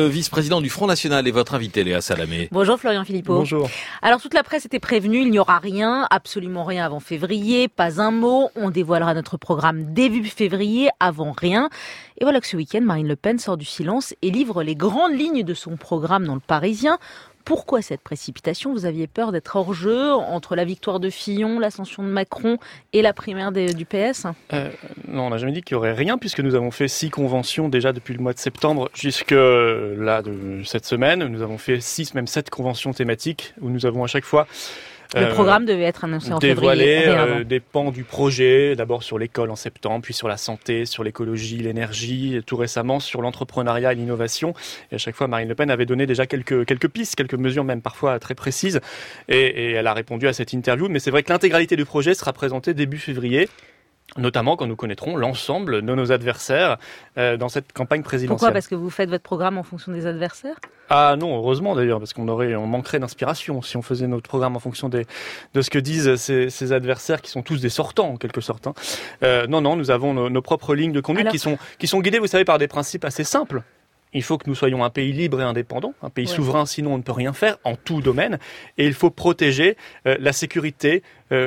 le vice-président du Front National, est votre invité, Léa Salamé. Bonjour Florian Philippot. Bonjour. Alors toute la presse était prévenue, il n'y aura rien, absolument rien avant février, pas un mot. On dévoilera notre programme début février, avant rien. Et voilà que ce week-end, Marine Le Pen sort du silence et livre les grandes lignes de son programme dans Le Parisien. Pourquoi cette précipitation ? Vous aviez peur d'être hors jeu entre la victoire de Fillon, l'ascension de Macron et la primaire du PS ? Non, on n'a jamais dit qu'il n'y aurait rien, puisque nous avons fait 6 conventions déjà depuis le mois de septembre jusque là de cette semaine. Nous avons fait 6, même 7 conventions thématiques où nous avons à chaque fois le programme devait être annoncé en février. Dévoiler des pans du projet, d'abord sur l'école en septembre, puis sur la santé, sur l'écologie, l'énergie, tout récemment sur l'entrepreneuriat et l'innovation. Et à chaque fois, Marine Le Pen avait donné déjà quelques pistes, quelques mesures même parfois très précises. Et elle a répondu à cette interview. Mais c'est vrai que l'intégralité du projet sera présentée début février, notamment quand nous connaîtrons l'ensemble de nos adversaires dans cette campagne présidentielle. Pourquoi ? Parce que vous faites votre programme en fonction des adversaires ? Ah non, heureusement d'ailleurs, parce qu'on manquerait d'inspiration si on faisait notre programme en fonction de ce que disent ces adversaires qui sont tous des sortants en quelque sorte. Non, nous avons nos propres lignes de conduite qui sont guidées, vous savez, par des principes assez simples. Il faut que nous soyons un pays libre et indépendant, un pays souverain, sinon on ne peut rien faire en tout domaine. Et il faut protéger la sécurité,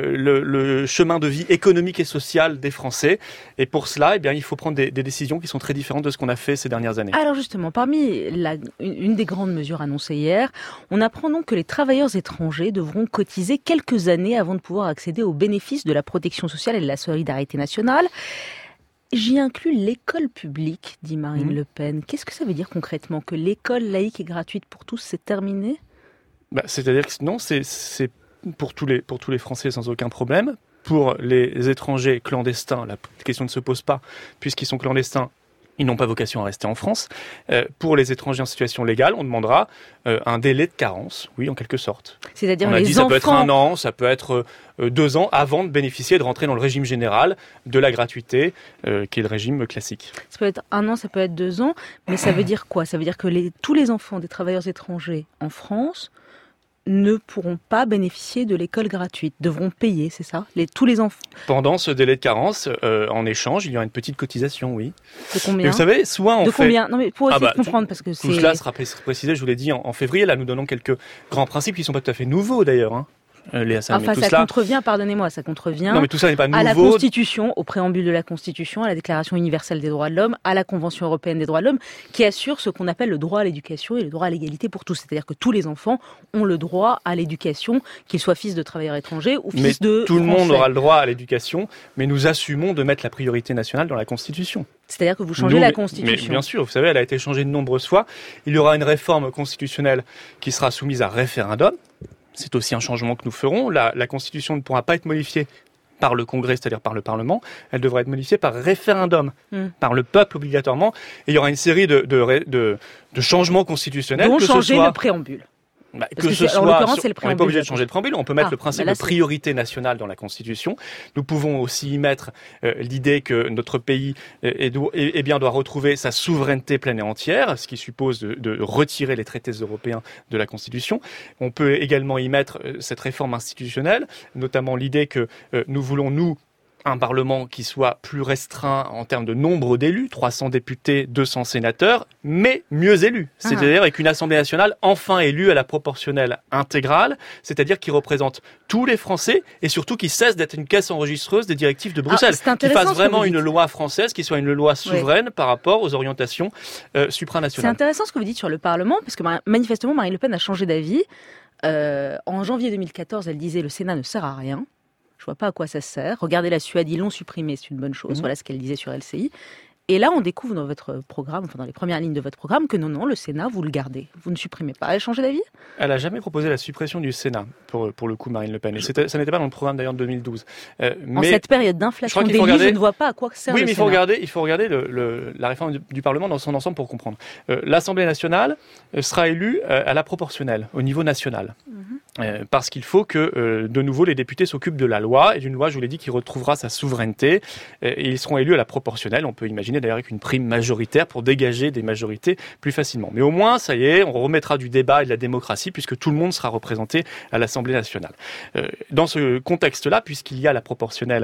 le chemin de vie économique et social des Français. Et pour cela, il faut prendre des décisions qui sont très différentes de ce qu'on a fait ces dernières années. Alors justement, parmi une des grandes mesures annoncées hier, on apprend donc que les travailleurs étrangers devront cotiser quelques années avant de pouvoir accéder aux bénéfices de la protection sociale et de la solidarité nationale. J'y inclus l'école publique, dit Marine Le Pen. Qu'est-ce que ça veut dire concrètement ? Que l'école laïque et gratuite pour tous, c'est terminé ? C'est-à-dire que non, c'est pour tous les Français sans aucun problème. Pour les étrangers clandestins, la question ne se pose pas, puisqu'ils sont clandestins. Ils n'ont pas vocation à rester en France. Pour les étrangers en situation légale, on demandera un délai de carence, oui, en quelque sorte. C'est-à-dire on a dit ça peut être 1 an, ça peut être 2 ans avant de bénéficier de rentrer dans le régime général de la gratuité, qui est le régime classique. Ça peut être 1 an, ça peut être 2 ans, mais ça veut dire quoi ? Ça veut dire que tous les enfants des travailleurs étrangers en France ne pourront pas bénéficier de l'école gratuite, devront payer, c'est ça ? Tous les enfants. Pendant ce délai de carence, en échange, il y aura une petite cotisation, oui. De combien ? Et vous savez, soit on fait... combien ? Non, mais pour essayer de comprendre, parce que tout cela sera précisé, je vous l'ai dit, en février. Là, nous donnons quelques grands principes qui ne sont pas tout à fait nouveaux, d'ailleurs, Léa Salamé, contrevient, pardonnez-moi, ça contrevient non, mais tout ça n'est pas nouveau. À la Constitution, au préambule de la Constitution, à la Déclaration universelle des droits de l'homme, à la Convention européenne des droits de l'homme, qui assure ce qu'on appelle le droit à l'éducation et le droit à l'égalité pour tous. C'est-à-dire que tous les enfants ont le droit à l'éducation, qu'ils soient fils de travailleurs étrangers ou fils de tout le Français. monde aura le droit à l'éducation, mais nous assumons de mettre la priorité nationale dans la Constitution. C'est-à-dire que vous changez la Constitution. Mais bien sûr, vous savez, elle a été changée de nombreuses fois. Il y aura une réforme constitutionnelle qui sera soumise à référendum. C'est aussi un changement que nous ferons. La Constitution ne pourra pas être modifiée par le Congrès, c'est-à-dire par le Parlement. Elle devra être modifiée par référendum, par le peuple obligatoirement. Et il y aura une série de changements constitutionnels. Donc changer le préambule. En l'occurrence, c'est le préambule. On n'est pas obligé de changer le préambule, on peut mettre le principe de priorité nationale dans la Constitution. Nous pouvons aussi y mettre l'idée que notre pays doit retrouver sa souveraineté pleine et entière, ce qui suppose de retirer les traités européens de la Constitution. On peut également y mettre cette réforme institutionnelle, notamment l'idée que nous voulons, un Parlement qui soit plus restreint en termes de nombre d'élus, 300 députés, 200 sénateurs, mais mieux élus. C'est-à-dire avec une Assemblée nationale enfin élue à la proportionnelle intégrale, c'est-à-dire qui représente tous les Français et surtout qui cesse d'être une caisse enregistreuse des directives de Bruxelles. Qui fasse vraiment une loi française, qui soit une loi souveraine par rapport aux orientations supranationales. C'est intéressant ce que vous dites sur le Parlement, parce que manifestement Marine Le Pen a changé d'avis. En janvier 2014, elle disait « le Sénat ne sert à rien ». Je vois pas à quoi ça sert. Regardez la Suède, ils l'ont supprimé, c'est une bonne chose. Voilà ce qu'elle disait sur LCI. Et là, on découvre dans votre programme, dans les premières lignes de votre programme, que non, le Sénat, vous le gardez. Vous ne supprimez pas. Elle a changé d'avis ? Elle n'a jamais proposé la suppression du Sénat, pour le coup, Marine Le Pen. Et ça n'était pas dans le programme d'ailleurs de 2012. En cette période d'inflation des livres, je ne vois pas à quoi sert le Sénat. Oui, mais il faut regarder la réforme du Parlement dans son ensemble pour comprendre. L'Assemblée nationale sera élue à la proportionnelle, au niveau national. Parce qu'il faut que, de nouveau, les députés s'occupent de la loi, et d'une loi, je vous l'ai dit, qui retrouvera sa souveraineté, et ils seront élus à la proportionnelle. On peut imaginer d'ailleurs avec une prime majoritaire pour dégager des majorités plus facilement. Mais au moins, ça y est, on remettra du débat et de la démocratie, puisque tout le monde sera représenté à l'Assemblée nationale. Dans ce contexte-là, puisqu'il y a la proportionnelle,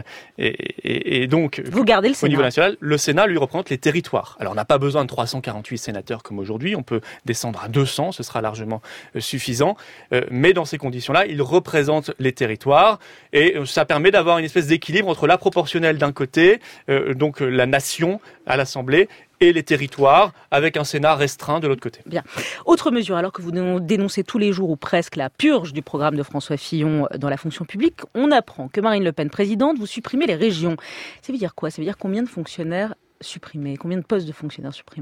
et donc, vous gardez le Sénat. Au niveau national, le Sénat, lui, représente les territoires. Alors, on n'a pas besoin de 348 sénateurs comme aujourd'hui, on peut descendre à 200, ce sera largement suffisant, mais dans ces conditions-là, il représente les territoires et ça permet d'avoir une espèce d'équilibre entre la proportionnelle d'un côté, donc la nation à l'Assemblée, et les territoires, avec un Sénat restreint de l'autre côté. Bien. Autre mesure, alors que vous dénoncez tous les jours ou presque la purge du programme de François Fillon dans la fonction publique, on apprend que Marine Le Pen, présidente, vous supprimez les régions. Ça veut dire quoi ? Ça veut dire combien de fonctionnaires supprimés ? Combien de postes de fonctionnaires supprimés ?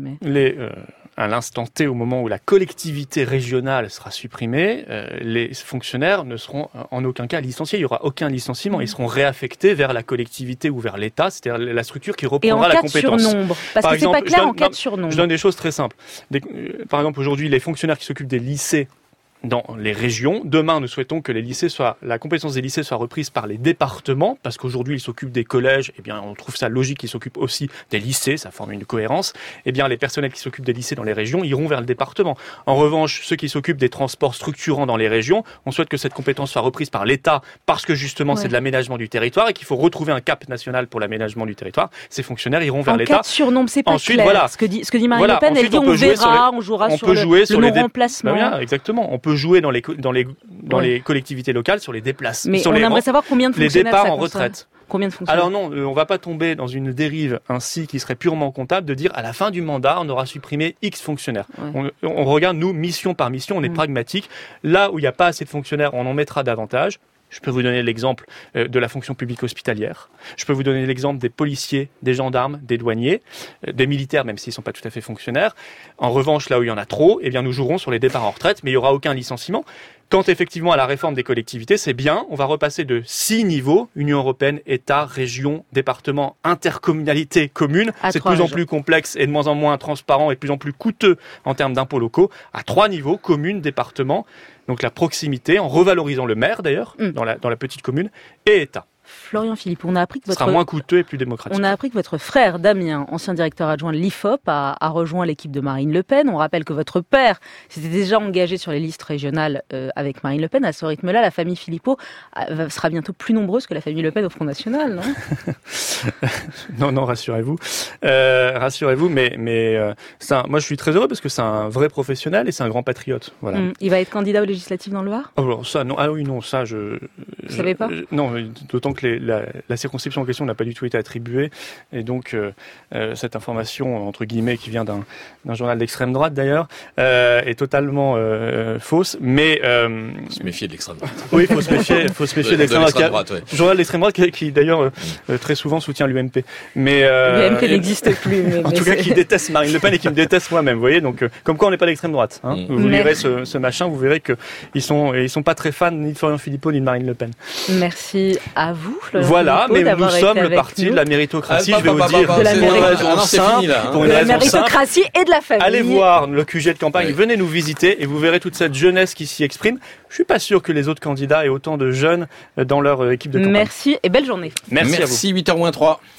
À l'instant T, au moment où la collectivité régionale sera supprimée, les fonctionnaires ne seront en aucun cas licenciés. Il n'y aura aucun licenciement. Ils seront réaffectés vers la collectivité ou vers l'État, c'est-à-dire la structure qui reprendra la compétence. Et en cas de surnombre, parce que c'est pas clair en cas de surnombre. Je donne des choses très simples. Par exemple, aujourd'hui, les fonctionnaires qui s'occupent des lycées dans les régions. Demain, nous souhaitons que la compétence des lycées soit reprise par les départements, parce qu'aujourd'hui, ils s'occupent des collèges. Eh bien, on trouve ça logique qu'ils s'occupent aussi des lycées. Ça forme une cohérence. Eh bien, les personnels qui s'occupent des lycées dans les régions iront vers le département. En revanche, ceux qui s'occupent des transports structurants dans les régions, on souhaite que cette compétence soit reprise par l'État, parce que justement, c'est de l'aménagement du territoire et qu'il faut retrouver un cap national pour l'aménagement du territoire. Ces fonctionnaires iront vers l'État. En cas de surnombre, c'est pas clair. Voilà. Ce que dit Marine Le Pen, ensuite, elle dit on jouera sur le non-remplacement. Ben exactement. On peut jouer dans les collectivités locales sur les déplacements. Mais on aimerait savoir combien de fonctionnaires les départs en retraite. Combien de fonctionnaires ? Alors non, on va pas tomber dans une dérive ainsi qui serait purement comptable de dire à la fin du mandat, on aura supprimé X fonctionnaires. Ouais. On regarde, nous, mission par mission, on est pragmatique. Là où il n'y a pas assez de fonctionnaires, on en mettra davantage. Je peux vous donner l'exemple de la fonction publique hospitalière. Je peux vous donner l'exemple des policiers, des gendarmes, des douaniers, des militaires, même s'ils ne sont pas tout à fait fonctionnaires. En revanche, là où il y en a trop, eh bien, nous jouerons sur les départs en retraite, mais il n'y aura aucun licenciement. Quant effectivement à la réforme des collectivités, c'est bien. On va repasser de 6 niveaux, Union européenne, État, région, département, intercommunalité, commune. C'est de plus en plus complexe et de moins en moins transparent et de plus en plus coûteux en termes d'impôts locaux. À 3 niveaux, commune, département, donc la proximité, en revalorisant le maire d'ailleurs, dans la petite commune, et État. Florian Philippot, on a appris que sera moins coûteux et plus démocratique. On a appris que votre frère Damien, ancien directeur adjoint de l'IFOP, a rejoint l'équipe de Marine Le Pen. On rappelle que votre père s'était déjà engagé sur les listes régionales avec Marine Le Pen. À ce rythme-là, la famille Philippot sera bientôt plus nombreuse que la famille Le Pen au Front National, non ? Non, rassurez-vous. Rassurez-vous, mais moi je suis très heureux parce que c'est un vrai professionnel et c'est un grand patriote. Voilà. Il va être candidat aux législatives dans le Var ? Alors ça, non. Ah oui, non, ça je... Vous savez pas ? Non, d'autant que la circonscription en question n'a pas du tout été attribuée, et donc cette information, entre guillemets, qui vient d'un journal d'extrême droite d'ailleurs, est totalement fausse, mais... se méfier de l'extrême droite. Oui, faut se méfier de l'extrême droite. Ouais. Journal d'extrême droite qui d'ailleurs très souvent soutient l'UMP. Mais l'UMP n'existe plus. En tout cas, qui déteste Marine Le Pen et qui me déteste moi-même, vous voyez, donc comme quoi on n'est pas d'extrême droite. Vous lirez ce machin, vous verrez qu'ils sont pas très fans ni de Florian Philippot ni de Marine Le Pen. Merci à vous, Florian Voilà, Philippot, mais nous sommes le parti de la méritocratie, je vais vous dire, pour une raison méritocratie et de la famille. Allez voir le QG de campagne, venez nous visiter et vous verrez toute cette jeunesse qui s'y exprime. Je suis pas sûr que les autres candidats aient autant de jeunes dans leur équipe de campagne. Merci et belle journée. Merci à vous. 8h-3.